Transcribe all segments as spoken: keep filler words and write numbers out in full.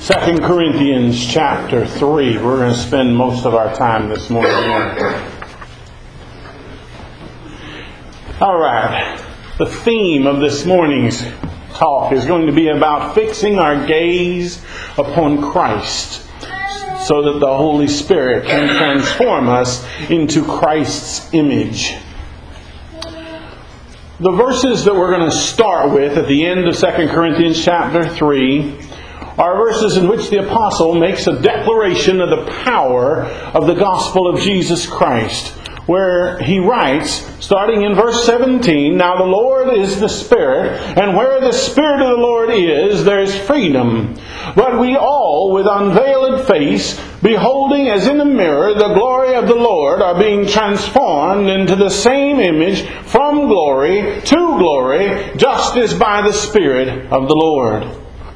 Second Corinthians chapter three. We're going to spend most of our time this morning on. All right. The theme of this morning's talk is going to be about fixing our gaze upon Christ so that the Holy Spirit can transform us into Christ's image. The verses that we're going to start with at the end of Second Corinthians chapter three are verses in which the apostle makes a declaration of the power of the gospel of Jesus Christ, where he writes, starting in verse seventeen, "Now the Lord is the Spirit, and where the Spirit of the Lord is, there is freedom. But we all, with unveiled face, beholding as in a mirror the glory of the Lord, are being transformed into the same image from glory to glory, just as by the Spirit of the Lord."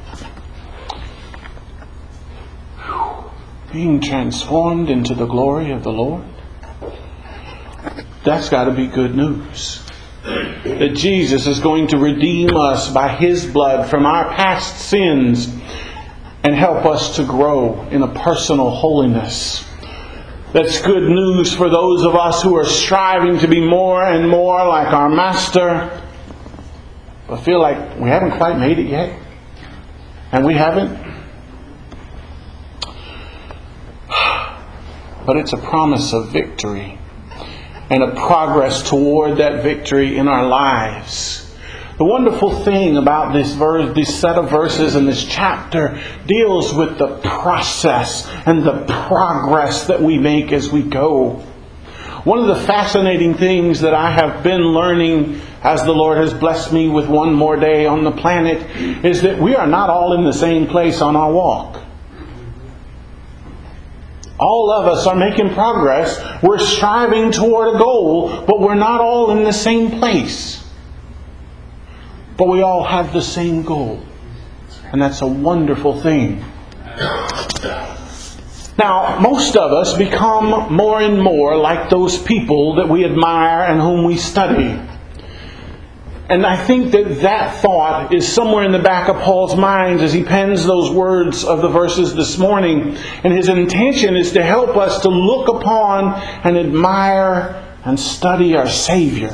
Being transformed into the glory of the Lord? That's got to be good news. That Jesus is going to redeem us by His blood from our past sins and help us to grow in a personal holiness. That's good news for those of us who are striving to be more and more like our Master, but feel like we haven't quite made it yet. And we haven't. But it's a promise of victory and a progress toward that victory in our lives. The wonderful thing about this verse, this set of verses in this chapter deals with the process and the progress that we make as we go. One of the fascinating things that I have been learning as the Lord has blessed me with one more day on the planet is that we are not all in the same place on our walk. All of us are making progress. We're striving toward a goal, but we're not all in the same place. But we all have the same goal. And that's a wonderful thing. Now, most of us become more and more like those people that we admire and whom we study. And I think that that thought is somewhere in the back of Paul's mind as he pens those words of the verses this morning. And his intention is to help us to look upon and admire and study our Savior.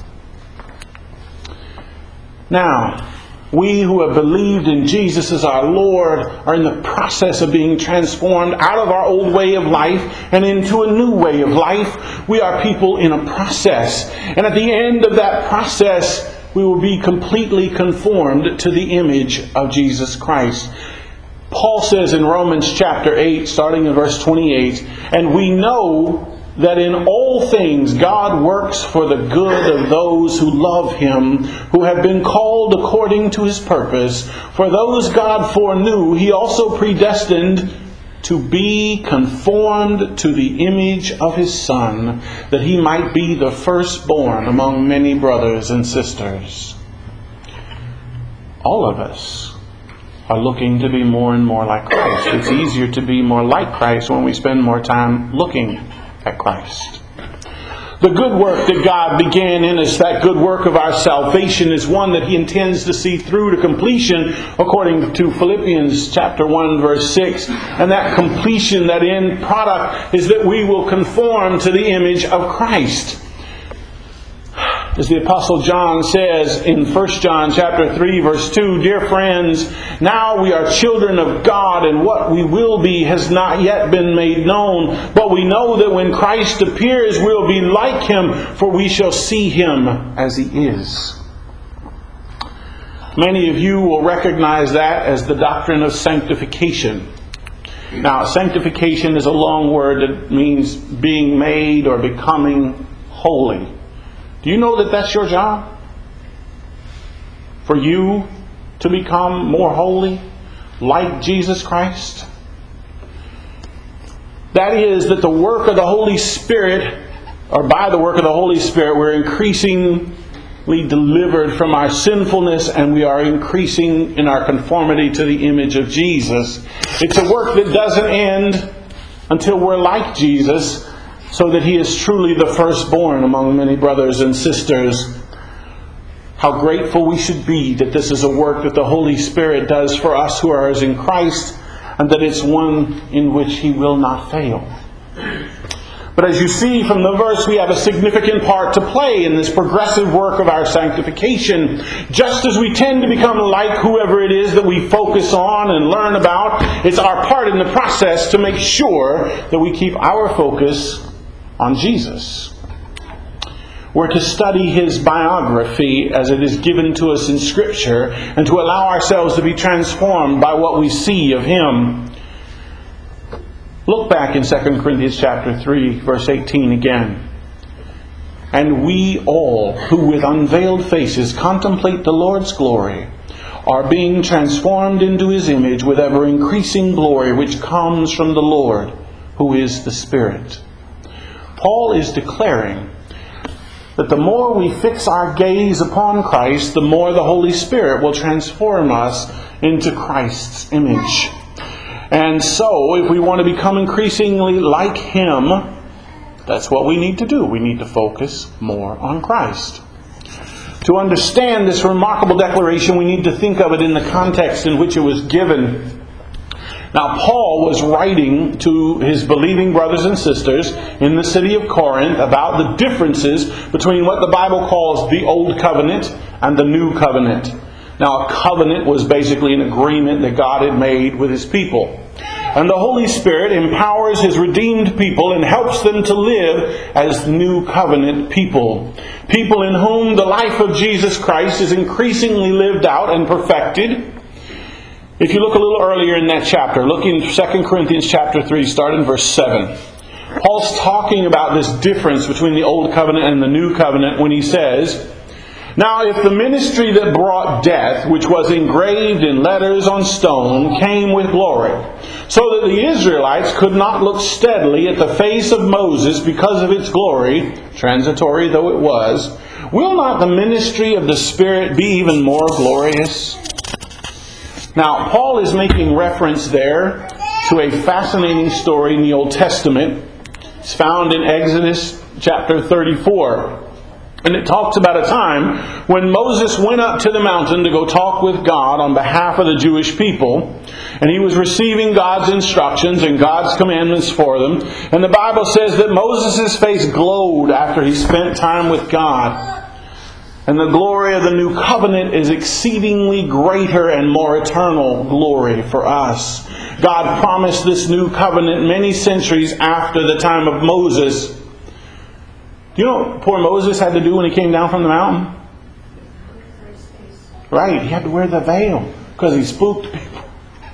Now, we who have believed in Jesus as our Lord are in the process of being transformed out of our old way of life and into a new way of life. We are people in a process. And at the end of that process, we will be completely conformed to the image of Jesus Christ. Paul says in Romans chapter eight, starting in verse twenty-eight, "And we know that in all things God works for the good of those who love Him, who have been called according to His purpose. For those God foreknew, He also predestined to be conformed to the image of His Son, that He might be the firstborn among many brothers and sisters." All of us are looking to be more and more like Christ. It's easier to be more like Christ when we spend more time looking at Christ. The good work that God began in us, that good work of our salvation, is one that He intends to see through to completion, according to Philippians chapter one, verse six. And that completion, that end product, is that we will conform to the image of Christ. As the Apostle John says in First John chapter three, verse two, "Dear friends, now we are children of God, and what we will be has not yet been made known. But we know that when Christ appears, we will be like Him, for we shall see Him as He is." Many of you will recognize that as the doctrine of sanctification. Now, sanctification is a long word that means being made or becoming holy. Do you know that that's your job? For you to become more holy, like Jesus Christ? That is, that the work of the Holy Spirit, or by the work of the Holy Spirit, we're increasingly delivered from our sinfulness and we are increasing in our conformity to the image of Jesus. It's a work that doesn't end until we're like Jesus, so that He is truly the firstborn among many brothers and sisters. How grateful we should be that this is a work that the Holy Spirit does for us who are as in Christ, and that it's one in which He will not fail. But as you see from the verse, we have a significant part to play in this progressive work of our sanctification. Just as we tend to become like whoever it is that we focus on and learn about, it's our part in the process to make sure that we keep our focus on Jesus. We're to study His biography as it is given to us in Scripture, and to allow ourselves to be transformed by what we see of Him. Look back in Second Corinthians chapter three, verse eighteen again. And we all, who with unveiled faces contemplate the Lord's glory, are being transformed into His image with ever increasing glory, which comes from the Lord, who is the Spirit. Paul is declaring that the more we fix our gaze upon Christ, the more the Holy Spirit will transform us into Christ's image. And so, if we want to become increasingly like Him, that's what we need to do. We need to focus more on Christ. To understand this remarkable declaration, we need to think of it in the context in which it was given. Now, Paul was writing to his believing brothers and sisters in the city of Corinth about the differences between what the Bible calls the Old Covenant and the New Covenant. Now, a covenant was basically an agreement that God had made with His people. And the Holy Spirit empowers His redeemed people and helps them to live as new covenant people. People in whom the life of Jesus Christ is increasingly lived out and perfected. If you look a little earlier in that chapter, look in Second Corinthians chapter three, start in verse seven. Paul's talking about this difference between the Old Covenant and the New Covenant when he says, "Now if the ministry that brought death, which was engraved in letters on stone, came with glory, so that the Israelites could not look steadily at the face of Moses because of its glory, transitory though it was, will not the ministry of the Spirit be even more glorious?" Now, Paul is making reference there to a fascinating story in the Old Testament. It's found in Exodus chapter thirty-four. And it talks about a time when Moses went up to the mountain to go talk with God on behalf of the Jewish people. And he was receiving God's instructions and God's commandments for them. And the Bible says that Moses' face glowed after he spent time with God. And the glory of the new covenant is exceedingly greater and more eternal glory for us. God promised this new covenant many centuries after the time of Moses. Do you know what poor Moses had to do when he came down from the mountain? Right, he had to wear the veil because he spooked people.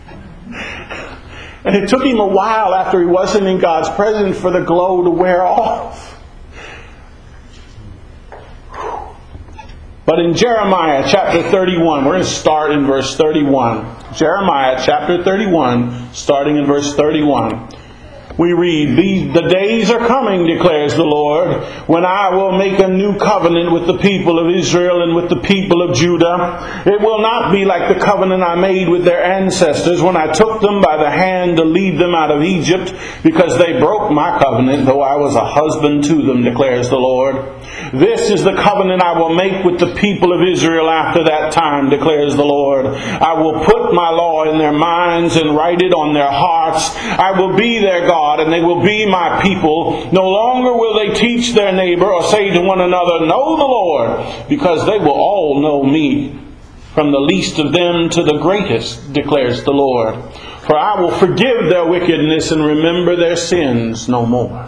And it took him a while after he wasn't in God's presence for the glow to wear off. But in Jeremiah chapter thirty-one, we're going to start in verse thirty-one. Jeremiah chapter thirty-one, starting in verse thirty-one. We read, "The, the days are coming, declares the Lord, when I will make a new covenant with the people of Israel and with the people of Judah. It will not be like the covenant I made with their ancestors when I took them by the hand to lead them out of Egypt, because they broke my covenant, though I was a husband to them, declares the Lord. This is the covenant I will make with the people of Israel after that time, declares the Lord. I will put my law in their minds and write it on their hearts. I will be their God, and they will be my people. No longer will they teach their neighbor or say to one another, 'Know the Lord,' because they will all know me, from the least of them to the greatest, declares the Lord. For I will forgive their wickedness and remember their sins no more."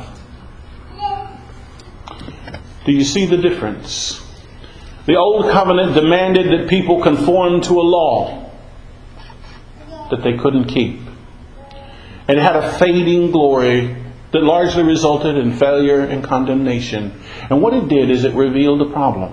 Do you see the difference? The Old Covenant demanded that people conform to a law that they couldn't keep. It had a fading glory that largely resulted in failure and condemnation. And what it did is it revealed a problem.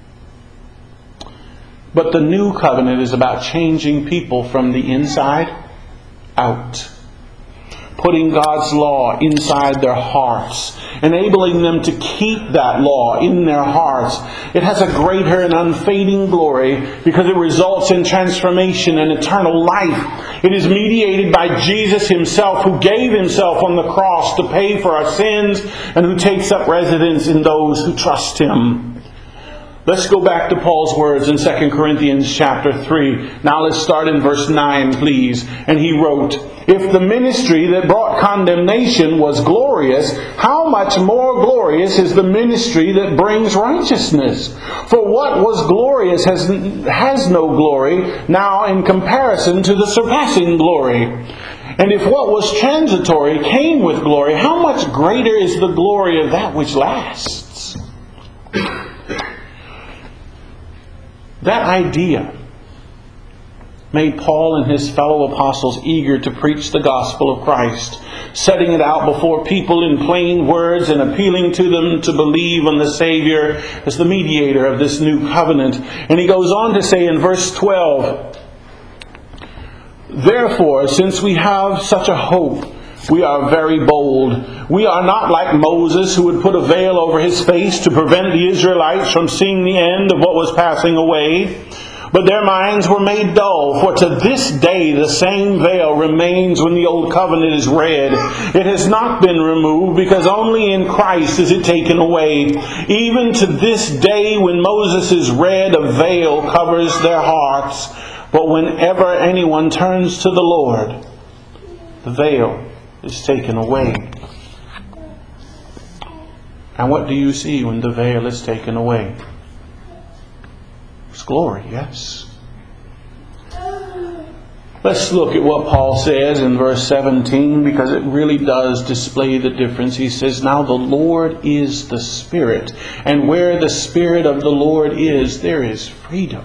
But the New Covenant is about changing people from the inside out. Putting God's law inside their hearts, enabling them to keep that law in their hearts. It has a greater and unfading glory because it results in transformation and eternal life. It is mediated by Jesus Himself, who gave Himself on the cross to pay for our sins and who takes up residence in those who trust Him. Let's go back to Paul's words in Second Corinthians chapter three. Now let's start in verse nine, please. And he wrote, "If the ministry that brought condemnation was glorious, how much more glorious is the ministry that brings righteousness? For what was glorious has, has no glory now in comparison to the surpassing glory. And if what was transitory came with glory, how much greater is the glory of that which lasts?" That idea made Paul and his fellow apostles eager to preach the gospel of Christ, setting it out before people in plain words and appealing to them to believe on the Savior as the mediator of this new covenant. And he goes on to say in verse twelve, "Therefore, since we have such a hope, we are very bold. We are not like Moses, who would put a veil over his face to prevent the Israelites from seeing the end of what was passing away. But their minds were made dull, for to this day the same veil remains when the old covenant is read. It has not been removed, because only in Christ is it taken away. Even to this day when Moses is read, a veil covers their hearts. But whenever anyone turns to the Lord, the veil is taken away." And what do you see when the veil is taken away? It's glory, yes. Let's look at what Paul says in verse seventeen, because it really does display the difference. He says, "Now the Lord is the Spirit, and where the Spirit of the Lord is, there is freedom."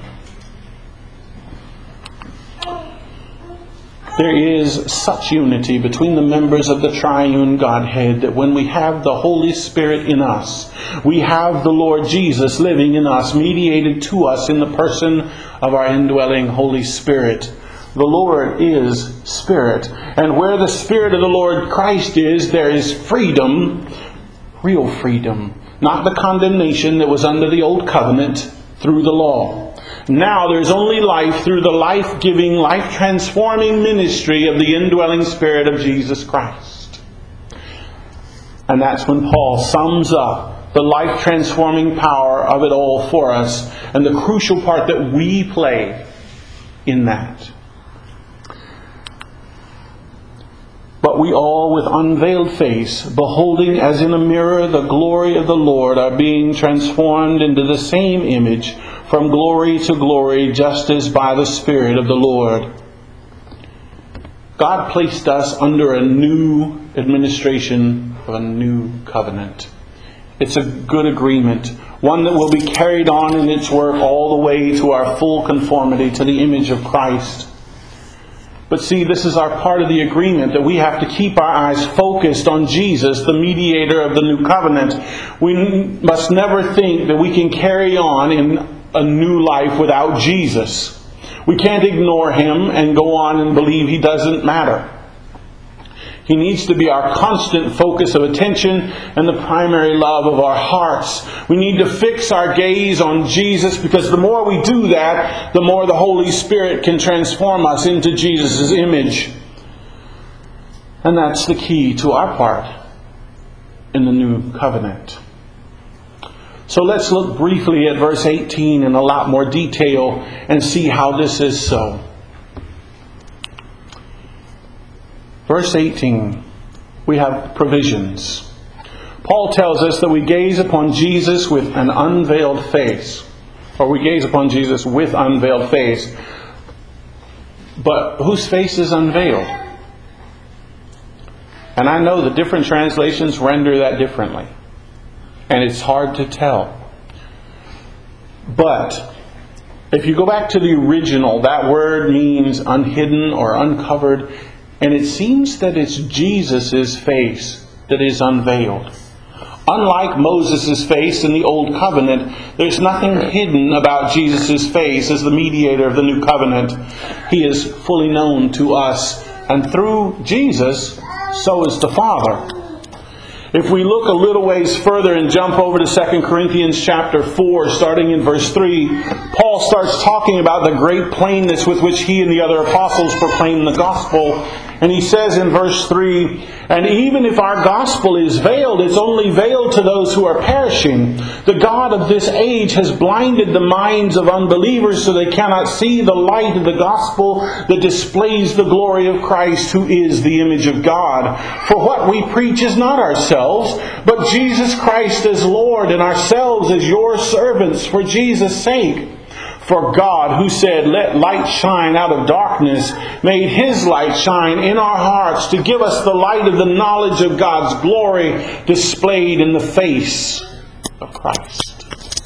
There is such unity between the members of the triune Godhead that when we have the Holy Spirit in us, we have the Lord Jesus living in us, mediated to us in the person of our indwelling Holy Spirit. The Lord is Spirit. And where the Spirit of the Lord Christ is, there is freedom, real freedom. Not the condemnation that was under the old covenant through the law. Now there's only life through the life-giving, life-transforming ministry of the indwelling Spirit of Jesus Christ. And that's when Paul sums up the life-transforming power of it all for us, and the crucial part that we play in that. "But we all, with unveiled face, beholding as in a mirror the glory of the Lord, are being transformed into the same image from glory to glory, just as by the Spirit of the Lord." God placed us under a new administration of a new covenant. It's a good agreement, one that will be carried on in its work all the way to our full conformity to the image of Christ. But see, this is our part of the agreement, that we have to keep our eyes focused on Jesus, the mediator of the new covenant. We must never think that we can carry on in a new life without Jesus. We can't ignore Him and go on and believe He doesn't matter. He needs to be our constant focus of attention and the primary love of our hearts. We need to fix our gaze on Jesus, because the more we do that, the more the Holy Spirit can transform us into Jesus' image. And that's the key to our part in the new covenant. So let's look briefly at verse eighteen in a lot more detail and see how this is so. Verse eighteen, we have provisions. Paul tells us that we gaze upon Jesus with an unveiled face. Or we gaze upon Jesus with unveiled face. But whose face is unveiled? And I know the different translations render that differently. And it's hard to tell. But if you go back to the original, that word means unhidden or uncovered. And it seems that it's Jesus' face that is unveiled. Unlike Moses' face in the Old Covenant, there's nothing hidden about Jesus' face as the mediator of the New Covenant. He is fully known to us. And through Jesus, so is the Father. If we look a little ways further and jump over to Second Corinthians chapter four, starting in verse three, Paul starts talking about the great plainness with which he and the other apostles proclaim the gospel. And he says in verse three, and even if our gospel is veiled, it's only veiled to those who are perishing. The God of this age has blinded the minds of unbelievers so they cannot see the light of the gospel that displays the glory of Christ, who is the image of God. For what we preach is not ourselves, but Jesus Christ as Lord, and ourselves as your servants for Jesus' sake. For God, who said, let light shine out of darkness, made His light shine in our hearts to give us the light of the knowledge of God's glory displayed in the face of Christ.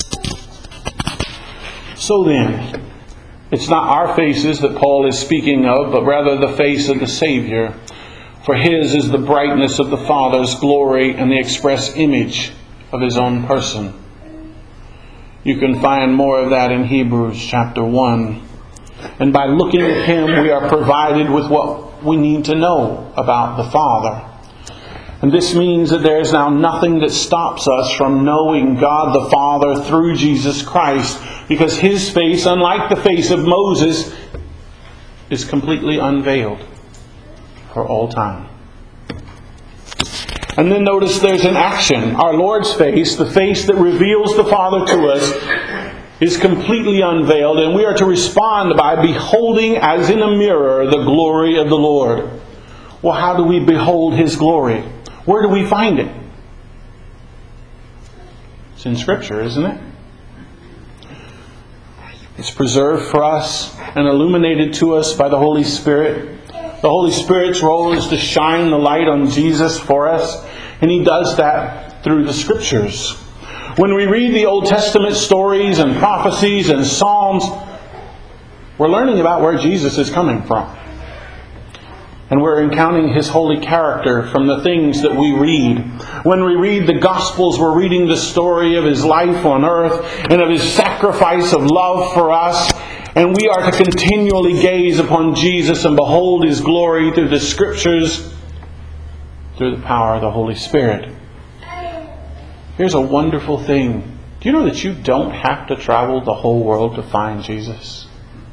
So then, it's not our faces that Paul is speaking of, but rather the face of the Savior. For His is the brightness of the Father's glory and the express image of His own person. You can find more of that in Hebrews chapter one. And by looking at Him, we are provided with what we need to know about the Father. And this means that there is now nothing that stops us from knowing God the Father through Jesus Christ, because His face, unlike the face of Moses, is completely unveiled for all time. And then notice there's an action. Our Lord's face, the face that reveals the Father to us, is completely unveiled, and we are to respond by beholding as in a mirror the glory of the Lord. Well, how do we behold His glory? Where do we find it? It's in Scripture, isn't it? It's preserved for us and illuminated to us by the Holy Spirit. The Holy Spirit's role is to shine the light on Jesus for us, and He does that through the Scriptures. When we read the Old Testament stories and prophecies and Psalms, we're learning about where Jesus is coming from. And we're encountering His holy character from the things that we read. When we read the Gospels, we're reading the story of His life on earth and of His sacrifice of love for us. And we are to continually gaze upon Jesus and behold His glory through the Scriptures, through the power of the Holy Spirit. Here's a wonderful thing. Do you know that you don't have to travel the whole world to find Jesus?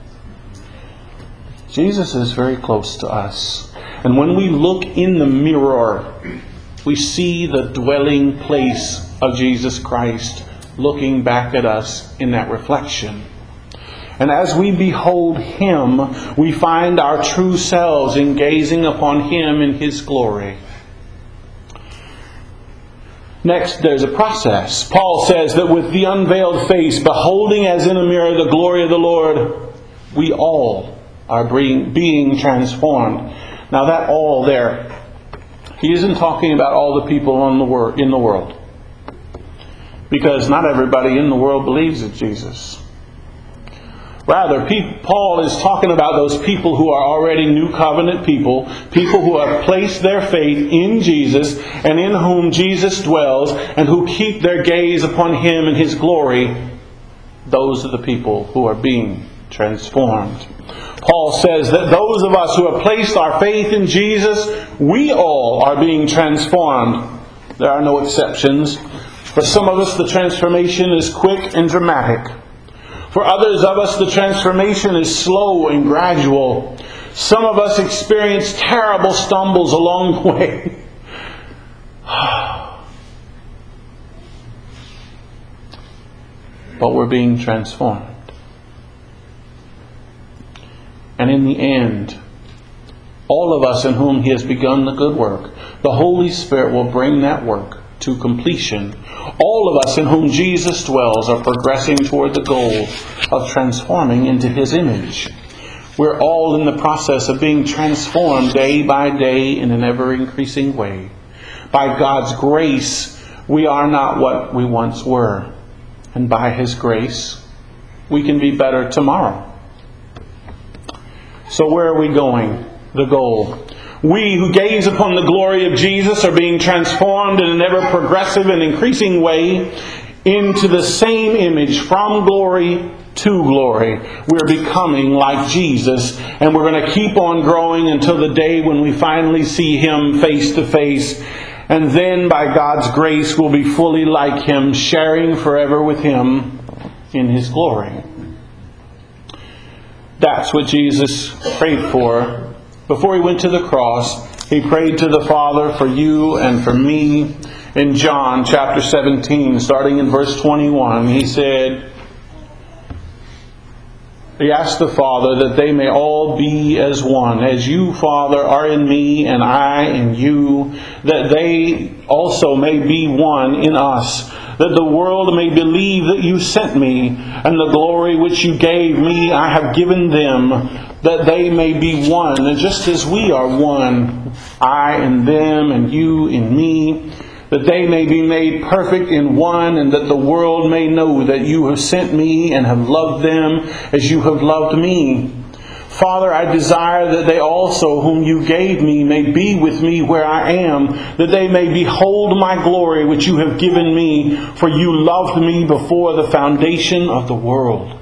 Jesus is very close to us. And when we look in the mirror, we see the dwelling place of Jesus Christ looking back at us in that reflection. And as we behold Him, we find our true selves in gazing upon Him in His glory. Next, there's a process. Paul says that with the unveiled face, beholding as in a mirror the glory of the Lord, we all are being, being transformed. Now that all there, he isn't talking about all the people on the wor- in the world. Because not everybody in the world believes in Jesus. Rather, Paul is talking about those people who are already New Covenant people, people who have placed their faith in Jesus and in whom Jesus dwells, and who keep their gaze upon Him and His glory. Those are the people who are being transformed. Paul says that those of us who have placed our faith in Jesus, we all are being transformed. There are no exceptions. For some of us, the transformation is quick and dramatic. For others of us, the transformation is slow and gradual. Some of us experience terrible stumbles along the way. But we're being transformed. And in the end, all of us in whom He has begun the good work, the Holy Spirit will bring that work to completion. All of us in whom Jesus dwells are progressing toward the goal of transforming into His image. We're all in the process of being transformed day by day in an ever-increasing way. By God's grace, we are not what we once were. And by His grace, we can be better tomorrow. So where are we going? The goal. We who gaze upon the glory of Jesus are being transformed in an ever-progressive and increasing way into the same image, from glory to glory. We're becoming like Jesus, and we're going to keep on growing until the day when we finally see Him face to face. And then, by God's grace, we'll be fully like Him, sharing forever with Him in His glory. That's what Jesus prayed for before he went to the cross, he prayed to the Father for you and for me. In John chapter seventeen, starting in verse twenty-one, he said, he asked the Father that they may all be as one, as you, Father, are in me and I in you, that they also may be one in us, that the world may believe that you sent me, and the glory which you gave me I have given them, that they may be one, and just as we are one, I in them and you in me, that they may be made perfect in one, and that the world may know that you have sent me and have loved them as you have loved me. Father, I desire that they also whom you gave me may be with me where I am, that they may behold my glory which you have given me, for you loved me before the foundation of the world.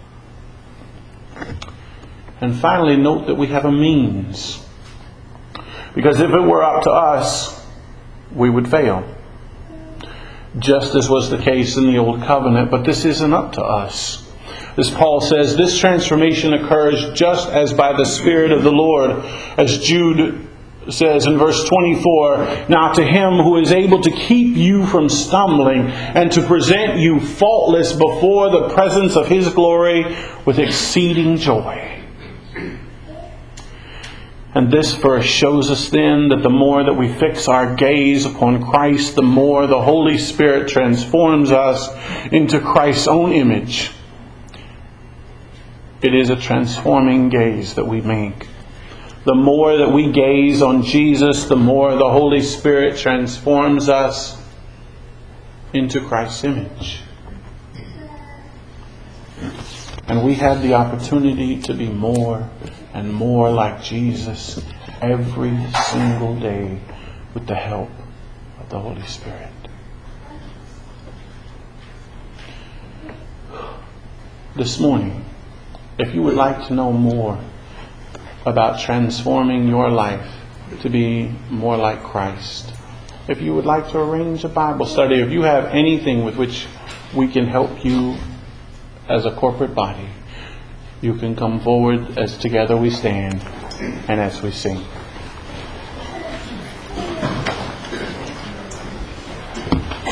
And finally, note that we have a means. Because if it were up to us, we would fail. Just as was the case in the Old Covenant, but this isn't up to us. As Paul says, this transformation occurs just as by the Spirit of the Lord. As Jude says in verse twenty-four, now to him who is able to keep you from stumbling and to present you faultless before the presence of his glory with exceeding joy. And this verse shows us then that the more that we fix our gaze upon Christ, the more the Holy Spirit transforms us into Christ's own image. It is a transforming gaze that we make. The more that we gaze on Jesus, the more the Holy Spirit transforms us into Christ's image. And we have the opportunity to be more and more like Jesus every single day with the help of the Holy Spirit. This morning, if you would like to know more about transforming your life to be more like Christ, if you would like to arrange a Bible study, if you have anything with which we can help you as a corporate body, you can come forward as together we stand and as we sing.